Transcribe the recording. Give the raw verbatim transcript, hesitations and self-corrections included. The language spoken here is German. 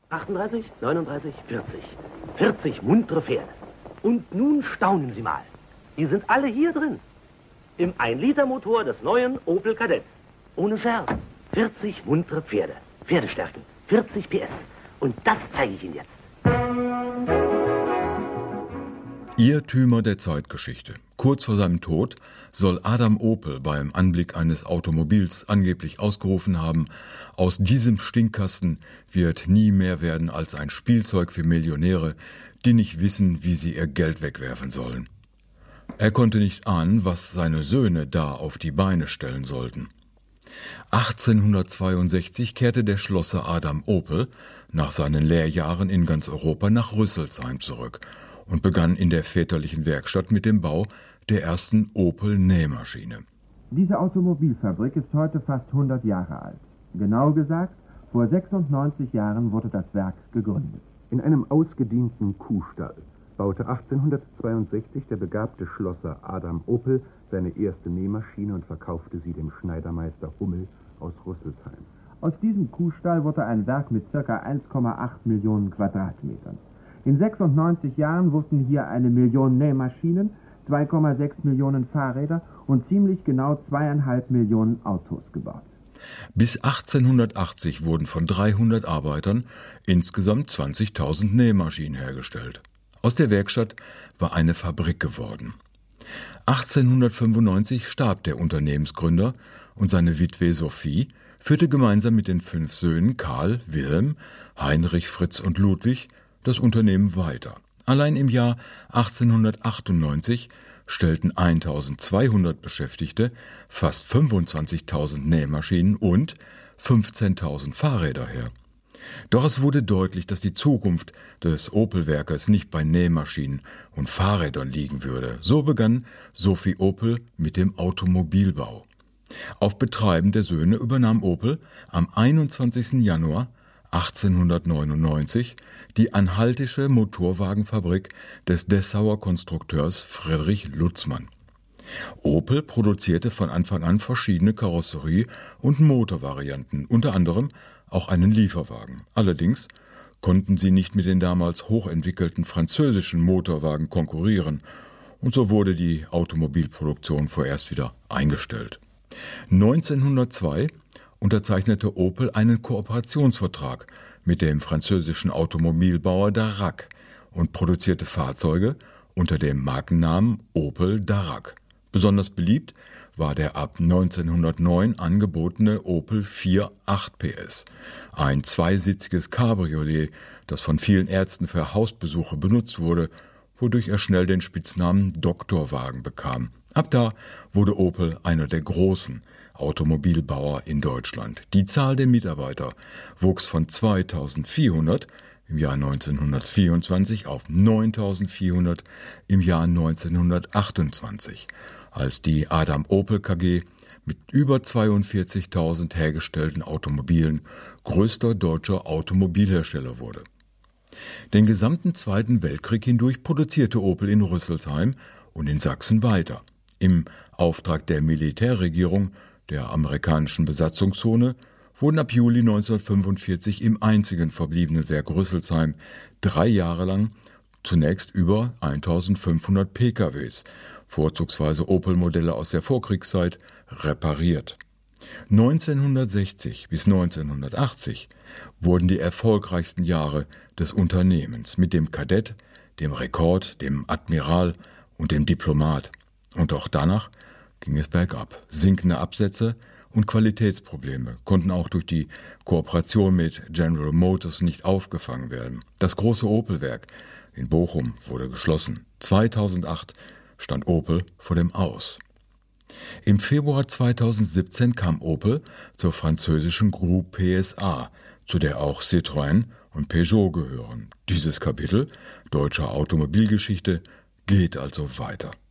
achtunddreißig, neununddreißig, vierzig. vierzig muntere Pferde. Und nun staunen Sie mal. Die sind alle hier drin. Im ein Liter Motor des neuen Opel Kadett. Ohne Scherz. vierzig muntere Pferde. Pferdestärken. vierzig P S. Und das zeige ich Ihnen jetzt. Irrtümer der Zeitgeschichte. Kurz vor seinem Tod soll Adam Opel beim Anblick eines Automobils angeblich ausgerufen haben: Aus diesem Stinkkasten wird nie mehr werden als ein Spielzeug für Millionäre, die nicht wissen, wie sie ihr Geld wegwerfen sollen. Er konnte nicht ahnen, was seine Söhne da auf die Beine stellen sollten. achtzehnhundertzweiundsechzig kehrte der Schlosser Adam Opel nach seinen Lehrjahren in ganz Europa nach Rüsselsheim zurück und begann in der väterlichen Werkstatt mit dem Bau der ersten Opel-Nähmaschine. Diese Automobilfabrik ist heute fast hundert Jahre alt. Genau gesagt, vor sechsundneunzig Jahren wurde das Werk gegründet. In einem ausgedienten Kuhstall baute achtzehnhundertzweiundsechzig der begabte Schlosser Adam Opel seine erste Nähmaschine und verkaufte sie dem Schneidermeister Hummel aus Rüsselsheim. Aus diesem Kuhstall wurde ein Werk mit ca. eins Komma acht Millionen Quadratmetern. In sechsundneunzig Jahren wurden hier eine Million Nähmaschinen, zwei Komma sechs Millionen Fahrräder und ziemlich genau zweieinhalb Millionen Autos gebaut. Bis achtzehnhundertachtzig wurden von dreihundert Arbeitern insgesamt zwanzigtausend Nähmaschinen hergestellt. Aus der Werkstatt war eine Fabrik geworden. achtzehnhundertfünfundneunzig starb der Unternehmensgründer und seine Witwe Sophie führte gemeinsam mit den fünf Söhnen Karl, Wilhelm, Heinrich, Fritz und Ludwig das Unternehmen weiter. Allein im Jahr achtzehnhundertachtundneunzig stellten eintausendzweihundert Beschäftigte fast fünfundzwanzigtausend Nähmaschinen und fünfzehntausend Fahrräder her. Doch es wurde deutlich, dass die Zukunft des Opel-Werkes nicht bei Nähmaschinen und Fahrrädern liegen würde. So begann Sophie Opel mit dem Automobilbau. Auf Betreiben der Söhne übernahm Opel am einundzwanzigsten Januar achtzehnhundertneunundneunzig die anhaltische Motorwagenfabrik des Dessauer Konstrukteurs Friedrich Lutzmann. Opel produzierte von Anfang an verschiedene Karosserie- und Motorvarianten, unter anderem auch einen Lieferwagen. Allerdings konnten sie nicht mit den damals hochentwickelten französischen Motorwagen konkurrieren und so wurde die Automobilproduktion vorerst wieder eingestellt. neunzehnhundertzwei unterzeichnete Opel einen Kooperationsvertrag mit dem französischen Automobilbauer Darracq und produzierte Fahrzeuge unter dem Markennamen Opel Darracq. Besonders beliebt war der ab neunzehnhundertneun angebotene Opel vier acht P S, ein zweisitziges Cabriolet, das von vielen Ärzten für Hausbesuche benutzt wurde, wodurch er schnell den Spitznamen Doktorwagen bekam. Ab da wurde Opel einer der großen Automobilbauer in Deutschland. Die Zahl der Mitarbeiter wuchs von zweitausendvierhundert im Jahr neunzehnhundertvierundzwanzig auf neuntausendvierhundert im Jahr neunzehnhundertachtundzwanzig, als die Adam Opel K G mit über zweiundvierzigtausend hergestellten Automobilen größter deutscher Automobilhersteller wurde. Den gesamten Zweiten Weltkrieg hindurch produzierte Opel in Rüsselsheim und in Sachsen weiter. Im Auftrag der Militärregierung der amerikanischen Besatzungszone wurden ab Juli neunzehnhundertfünfundvierzig im einzigen verbliebenen Werk Rüsselsheim drei Jahre lang zunächst über eintausendfünfhundert P K Ws, vorzugsweise Opel-Modelle aus der Vorkriegszeit, repariert. neunzehnhundertsechzig bis neunzehnhundertachtzig wurden die erfolgreichsten Jahre des Unternehmens mit dem Kadett, dem Rekord, dem Admiral und dem Diplomat. Und auch danach ging es bergab. Sinkende Absätze und Qualitätsprobleme konnten auch durch die Kooperation mit General Motors nicht aufgefangen werden. Das große Opel-Werk in Bochum wurde geschlossen. zweitausendacht stand Opel vor dem Aus. Im Februar zweitausendsiebzehn kam Opel zur französischen Groupe P S A, zu der auch Citroën und Peugeot gehören. Dieses Kapitel deutscher Automobilgeschichte geht also weiter.